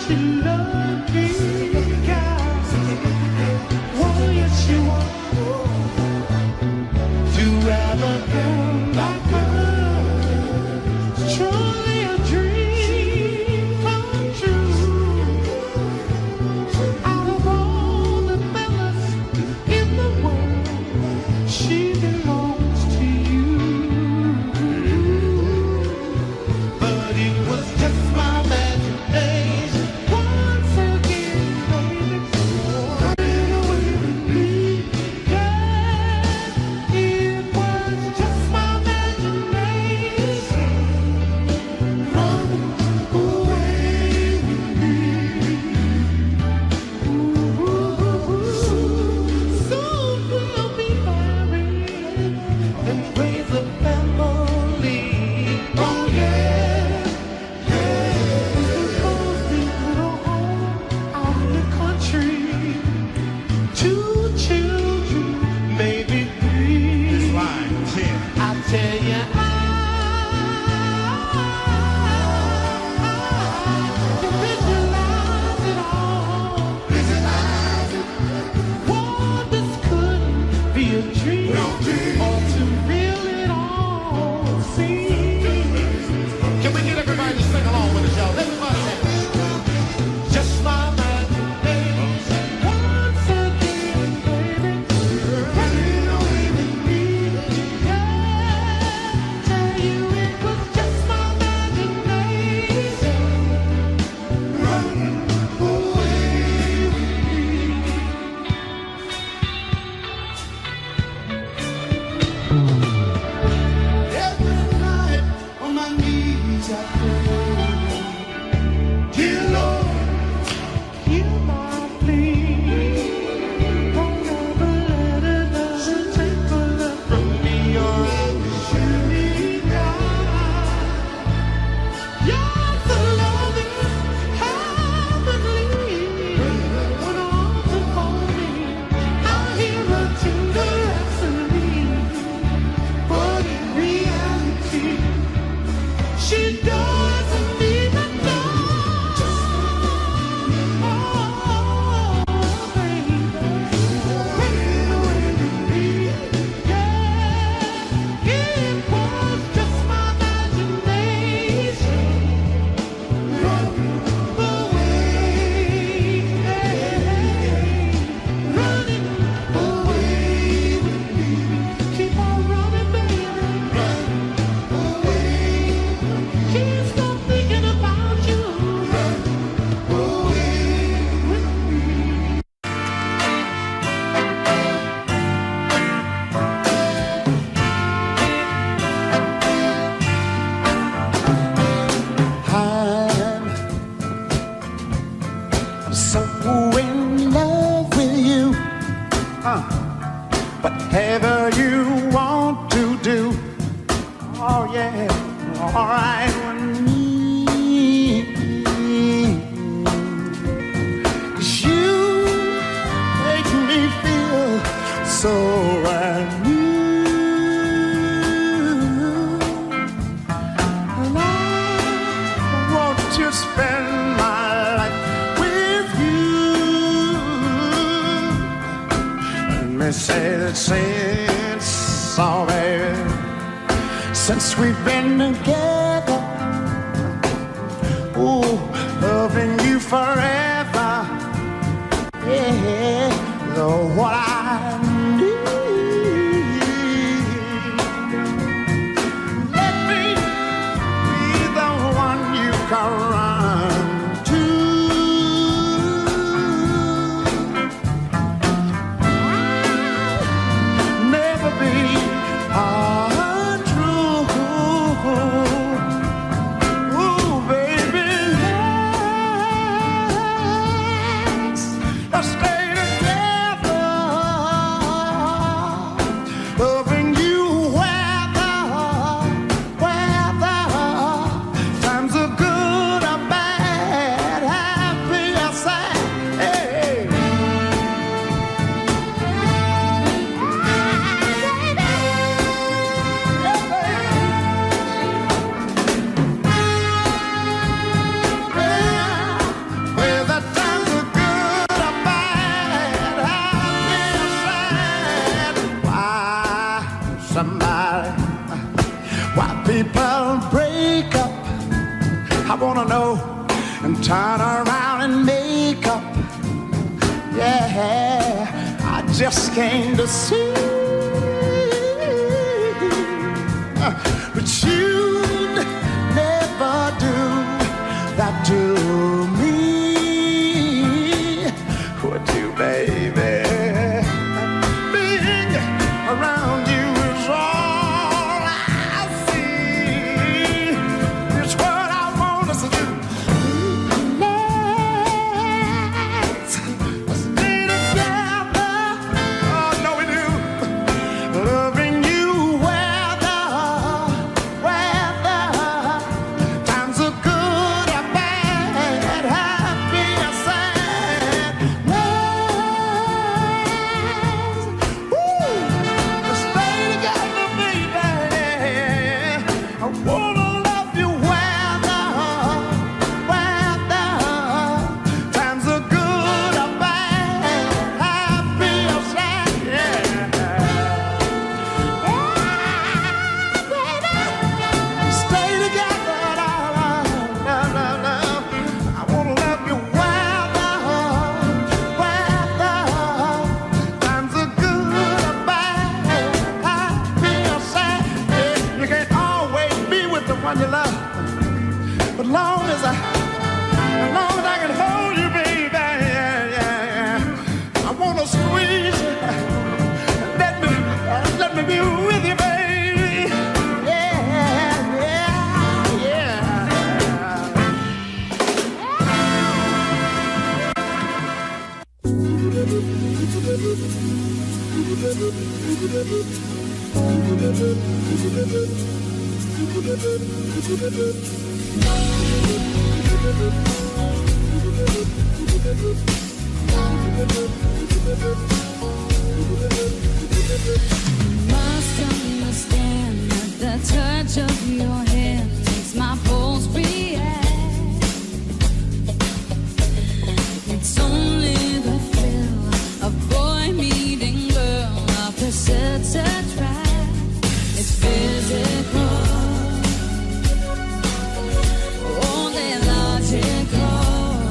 she loved me, God. Oh, yes, you are. To have a girl like her, truly a dream come true. Out of all the fellas in the world, she belongs to you. But it was just my imagination. Once again, baby, running away with me. Yeah, it was just my imagination. Running away with me. Soon we'll be married and raise a family. Oh yeah, because we little home out in the country. 2 children, maybe 3. Line 10. I tell you, I visualize it all. Whoa, this couldn't be a dream, or to feel it all seem. Can we get everybody to sing along with us, y'all? Everybody sing. Just my imagination. Once again, baby, running away with me. Yeah, tell you it was just my imagination. Running away with me. Every night on my knees I pray, dear Lord, hear my plea. Don't ever let another take a love from me, or I will surely die. You're the loving heavenly. When arms enfold me, I hear a tender rhapsody. But in reality, she doesn't even know. Oh, baby, running away with me. Yeah, it was just my imagination. Running away, running away with me. Keep on running, baby. Run away. Can't stop thinking about you. Run away with me. I'm so in love with you. Whatever you want to do. Oh yeah, all right with me. 'Cause you make me feel so brand new. And I want to spend my life with you. Let me say that since, oh baby, since we've been together, ooh, loving you forever, yeah, what I need. Let me be the one you can run to. Never be untrue. Ooh, baby, let's stay together. and turn around and make up. Yeah, I just came to see. But you'd never do that to me. Would you, baby? Being around you is all I see. It's what I want us to do. Let's stay together. Oh, no, we do. Loving you weather times are good or bad, happy or sad. Let's stay together, baby. I wanna love you weather times are good or bad, happy or sad. Stay together, love. I wanna love you weather times are good or bad, happy or sad. You can't always be with the one you love, but long as I can hold you, baby, I wanna squeeze you. Let me be with you, baby. Yeah. Must understand that the touch of your hand makes my pulse react. It's only the thrill of boy meeting girl, opposites attract. It's physical, only logical.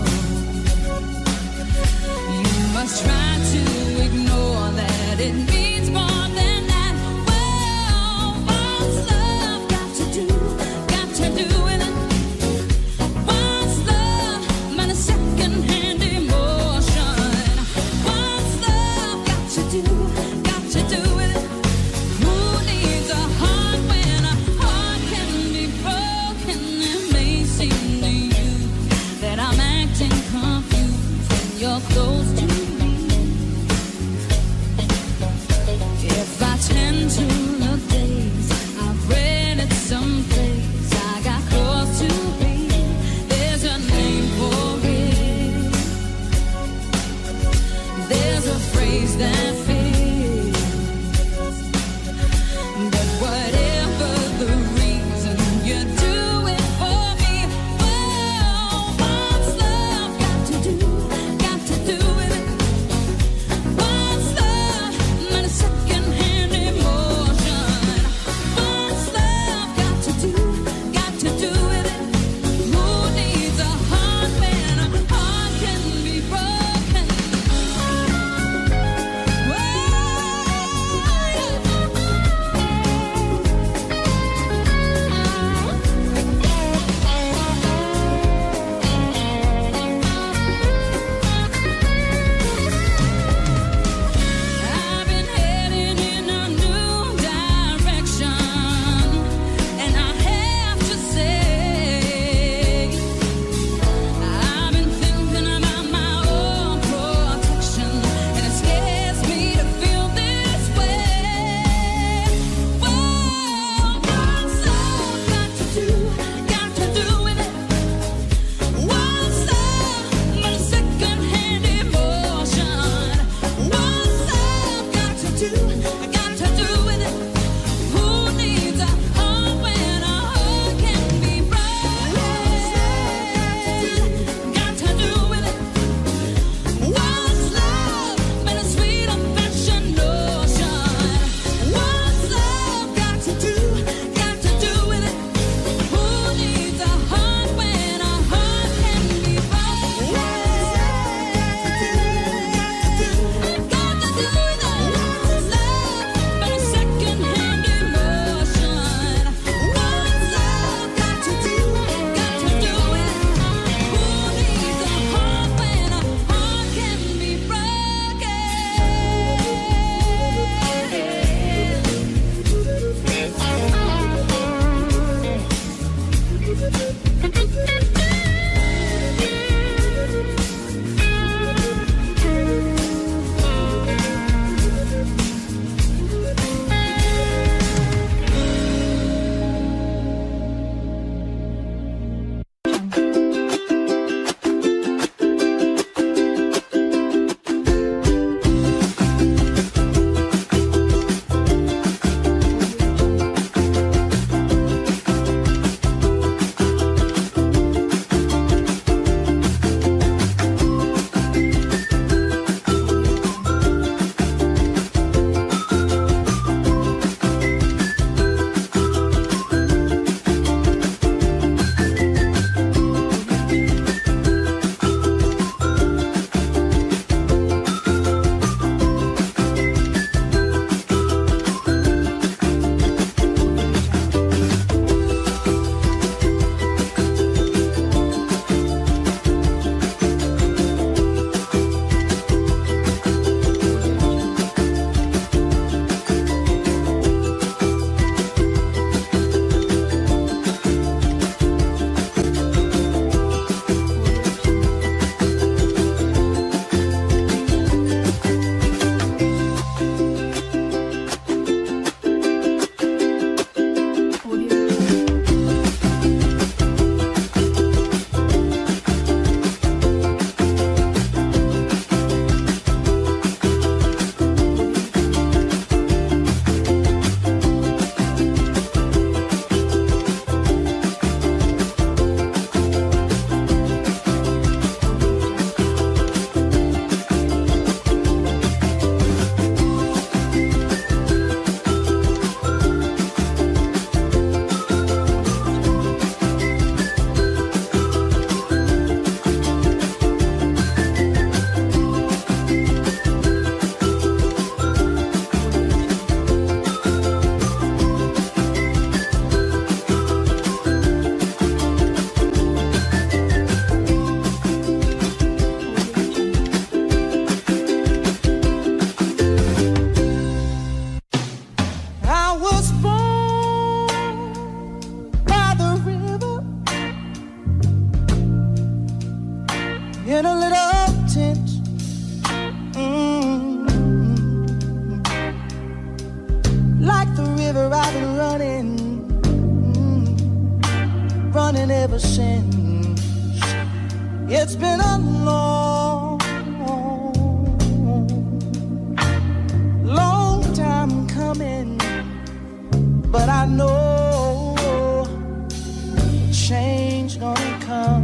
You must try to ignore that it means more than that. Well, what's love got to do with it? What's love but a second-hand emotion? What's love got to do with it? Who needs a heart when a heart can be broken? It may seem to you that I'm acting confused when you're close to me. If I tend to look dazed, I've read it someplace. I got close to be. There's a name for it. in a little tent. Like the river I've been running ever since. It's been a long time coming, but I know change gonna come.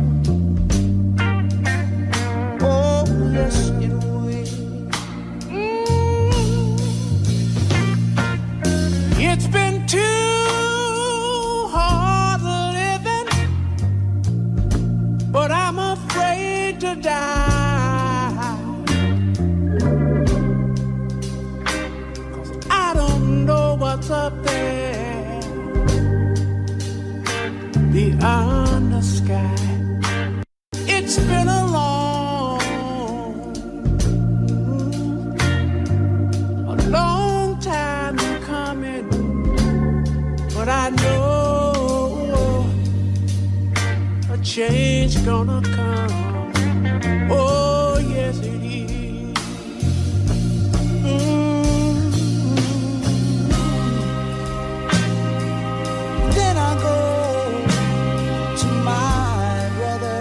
Oh, yes, it will. It's been too hard living, but I'm afraid to die. 'Cause I don't know what's up there beyond the sky. It's been a long time coming, but I know a change gonna come. Oh, yes, it is. Then I go to my brother.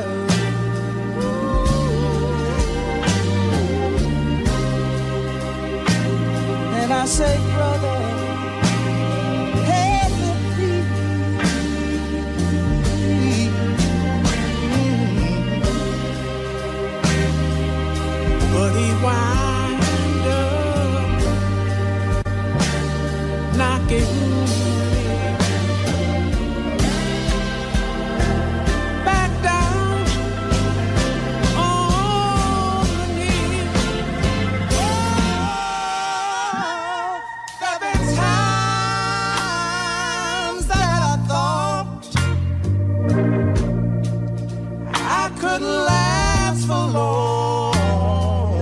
And I say, brother, help me please. But he wind up knocking back down on the knees. There've been times that I thought I couldn't last for long,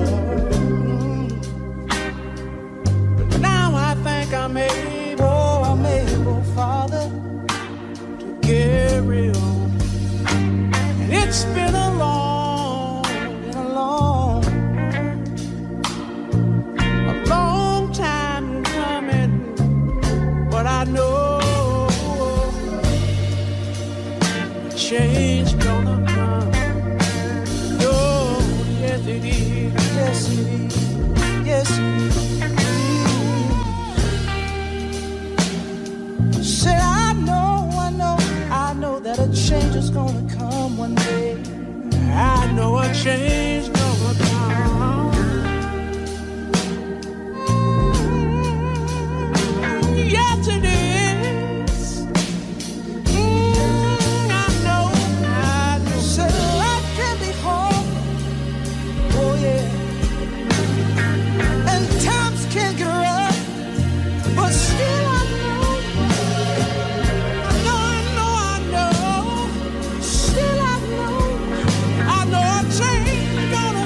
but now I think I'm able, Father, to carry on. And it's been a long time coming, but I know change gonna come. Oh, yes it is. Yes it is. Yes it is. Said I know that a change is gonna come one day. I know a change gonna come. Yes it is. I know. Said life can be hard. Oh yeah. And times can get rough, but still I know. Still I know a change gonna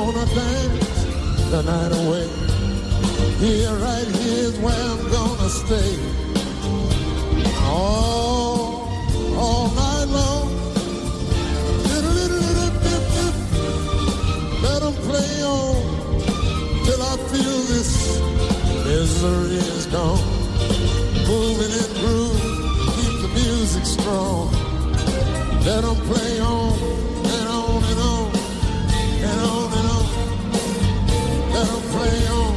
wanna dance the night away. Here, right here's where I'm gonna stay. All night long. Let them play on till I feel this misery is gone. Moving and groove, keep the music strong. Let them play on and on and on and on and on. Let them play on.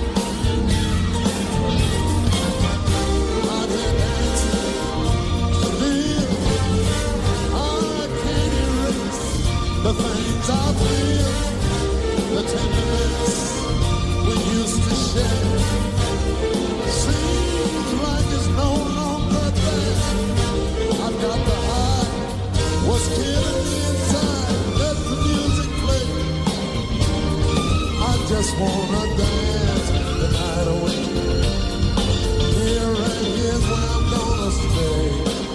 Out here dancing to live. I can't erase the things I feel, the tenderness we used to share. Seems like it's no longer there. I've got the high, what's killing me inside. Let the music play. I just wanna dance the night away. Here and here's where I'm gonna stay.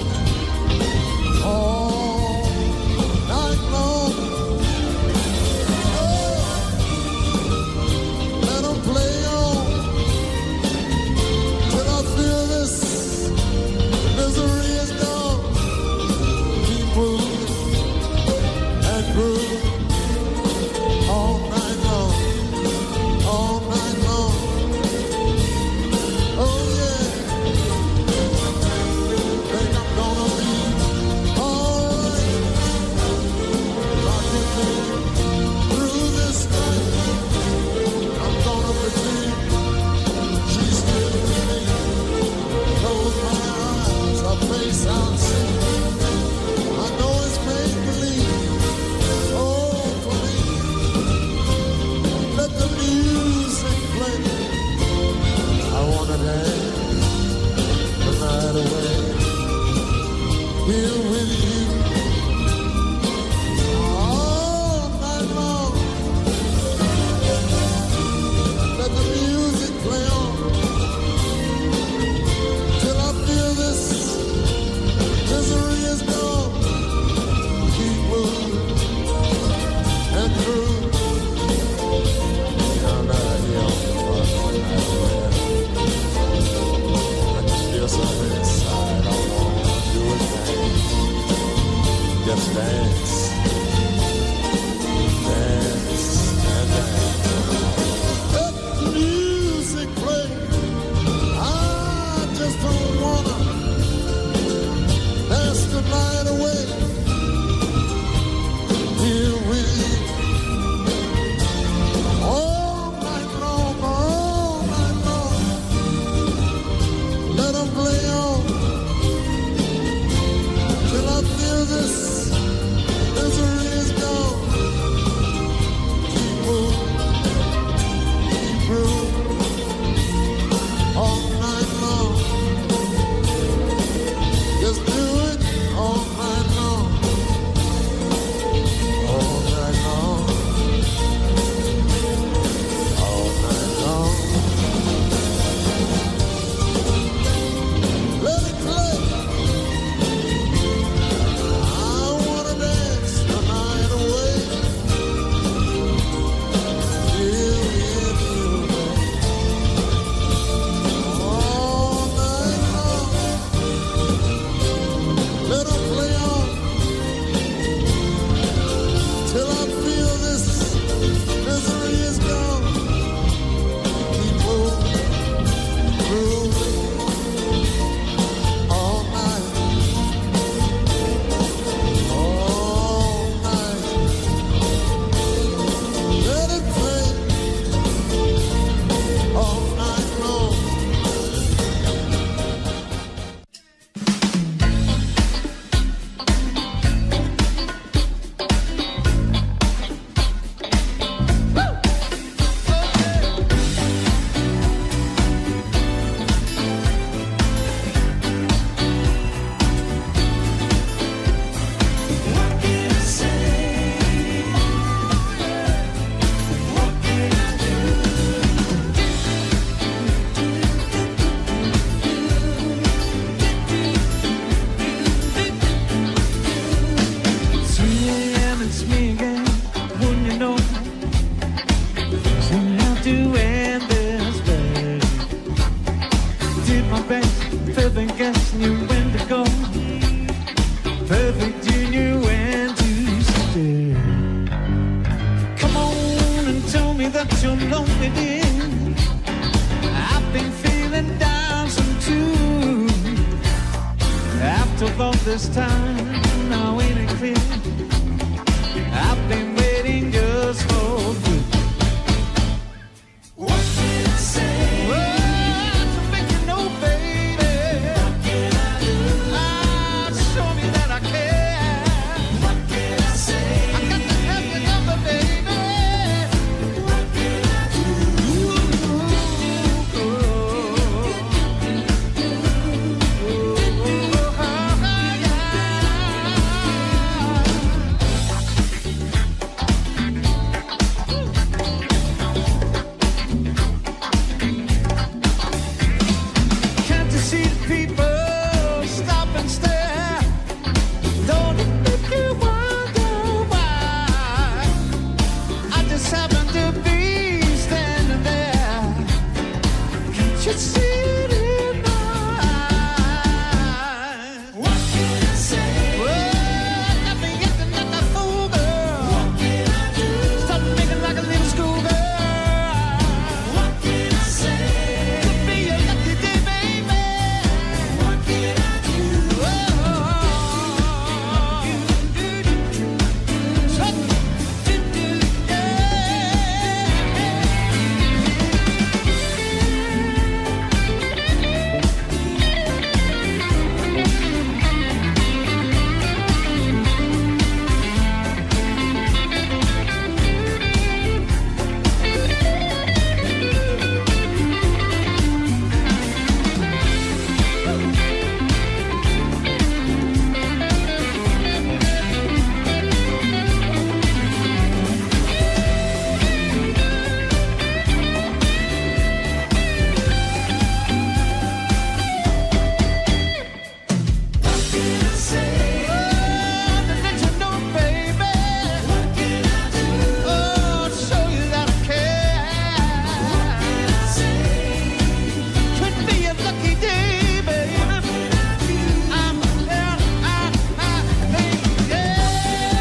All night long. Let them play on till I feel this misery is gone. Keep moving and grooving all night long, all night long. Oh yeah, think I'm gonna be alright. Rocking me through this night. I'm gonna pretend she's still with me. Close my eyes, her face I'll see. I know it's make believe. Oh, for me, let the music play. I wanna dance the night away. Here with you all night long. Let the music play on till I feel this misery is gone. Keep moving and through. I'm not here on the I just feel something inside. I wanna do a dance. Just dance. Dance and dance. Let the music play. I just don't wanna dance the night away. Here with you all night long, all night long. Let them play on till I feel this lonely, dear. I've been feeling down some too. After all this time,